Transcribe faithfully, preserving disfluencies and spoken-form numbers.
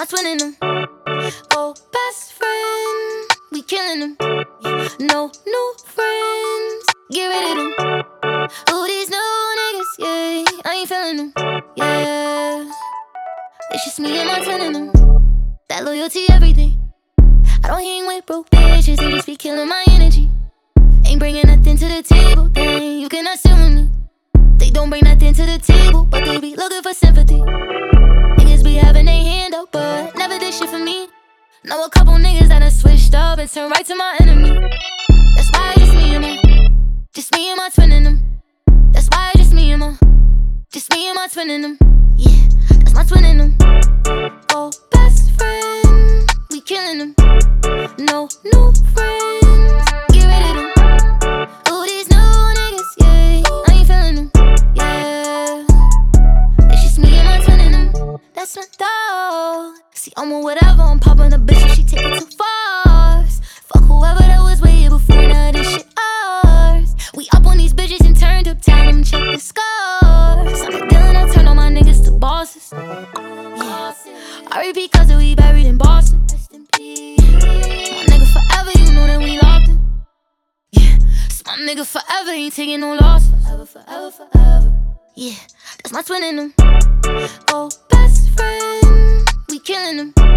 my twin in them. Oh, best friend, we killing them. No new friends, get rid of them. Oh, these new niggas, yeah, I ain't feeling them, yeah. It's just me and my twin in them. That loyalty, everything. I don't hang with broke bitches, they just be killing my energy. Ain't bringing nothing to the table, then you cannot sit with me. They don't bring nothing to the table, but they be looking for sympathy. Niggas be having their hand out, but never did shit for me. Know a couple niggas that done switched up and turned right to my enemy. That's why it's just me and my, just me and my twin in them. That's why it's just me and my, just me and my twin in them. Yeah, that's my twin in them. Oh, best friend, we killing them. No new friends, get rid of them. Oh, these new niggas, yeah, I ain't feeling them, yeah. It's just me and my twin in them. That's my dog. See, I'm on whatever, I'm popping a bitch if she take it too far. Fuck whoever that was way here before, now this shit ours. We up on these bitches and turned up, tell them check the scars. I'm a dealer, I turn all my niggas to bosses. Yeah, I repeat cause we buried in Boston. Rest in peace. My nigga forever, you know that we locked in. Yeah, so my nigga forever ain't taking no loss. Forever, forever, forever. Yeah, that's my twin in them. Oh, best friend, we killing them.